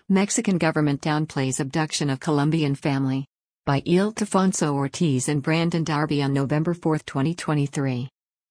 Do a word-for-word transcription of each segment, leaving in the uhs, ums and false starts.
Mexican government downplays abduction of Colombian family. By Ildefonso Ortiz and Brandon Darby on November fourth, twenty twenty-three.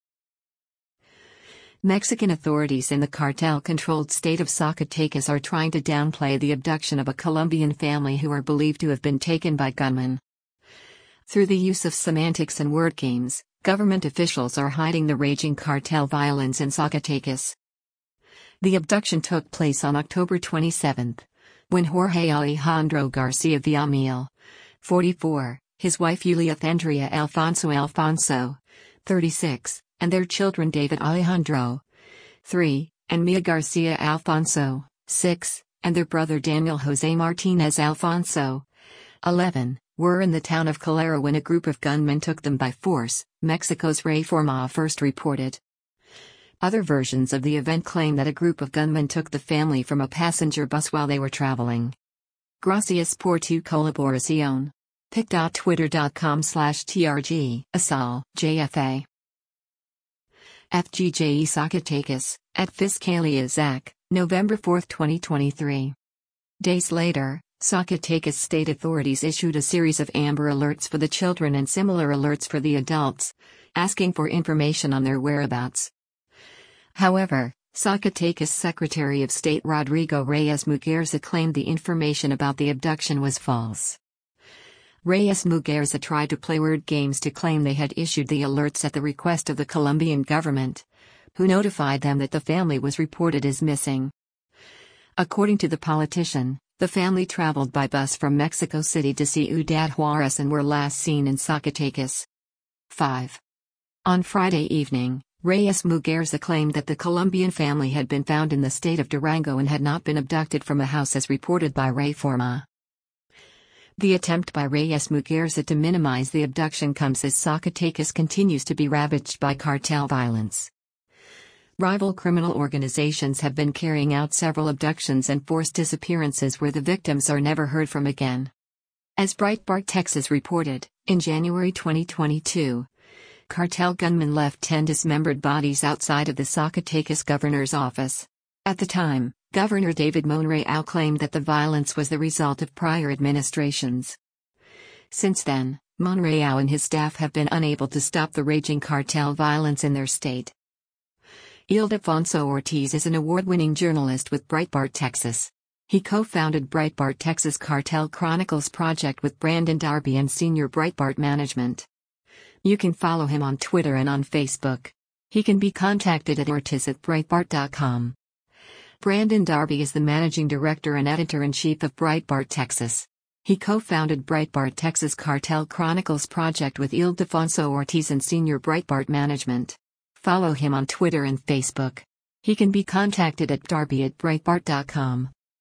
Mexican authorities in the cartel-controlled state of Zacatecas are trying to downplay the abduction of a Colombian family who are believed to have been taken by gunmen. Through the use of semantics and word games, government officials are hiding the raging cartel violence in Zacatecas. The abduction took place on October twenty-seventh, when Jorge Alejandro Garcia Villamil, forty-four, his wife Julia Andrea Alfonso Alfonso, thirty-six, and their children David Alejandro, three, and Mia Garcia Alfonso, six, and their brother Daniel Jose Martinez Alfonso, eleven, were in the town of Calera when a group of gunmen took them by force, Mexico's Reforma first reported. Other versions of the event claim that a group of gunmen took the family from a passenger bus while they were traveling. Gracias por tu colaboración. pic dot twitter dot com slash trg Asal, J F A. F G J E Zacatecas, at Fiscalía Zac, November fourth, twenty twenty-three. Days later, Zacatecas state authorities issued a series of Amber Alerts for the children and similar alerts for the adults, asking for information on their whereabouts. However, Zacatecas Secretary of State Rodrigo Reyes Muguerza claimed the information about the abduction was false. Reyes Muguerza tried to play word games to claim they had issued the alerts at the request of the Colombian government, who notified them that the family was reported as missing. According to the politician, the family traveled by bus from Mexico City to Ciudad Juárez and were last seen in Zacatecas. five. On Friday evening, Reyes Muguerza claimed that the Colombian family had been found in the state of Durango and had not been abducted from a house as reported by Reforma. The attempt by Reyes Muguerza to minimize the abduction comes as Zacatecas continues to be ravaged by cartel violence. Rival criminal organizations have been carrying out several abductions and forced disappearances where the victims are never heard from again. As Breitbart Texas reported, in January twenty twenty-two, cartel gunmen left ten dismembered bodies outside of the Zacatecas governor's office. At the time, Governor David Monreal claimed that the violence was the result of prior administrations. Since then, Monreal and his staff have been unable to stop the raging cartel violence in their state. Ildefonso Ortiz is an award-winning journalist with Breitbart Texas. He co-founded Breitbart Texas Cartel Chronicles project with Brandon Darby and senior Breitbart management. You can follow him on Twitter and on Facebook. He can be contacted at ortiz at breitbart dot com. Brandon Darby is the managing director and editor-in-chief of Breitbart Texas. He co-founded Breitbart Texas Cartel Chronicles project with Ildefonso Ortiz and senior Breitbart management. Follow him on Twitter and Facebook. He can be contacted at darby at breitbart dot com.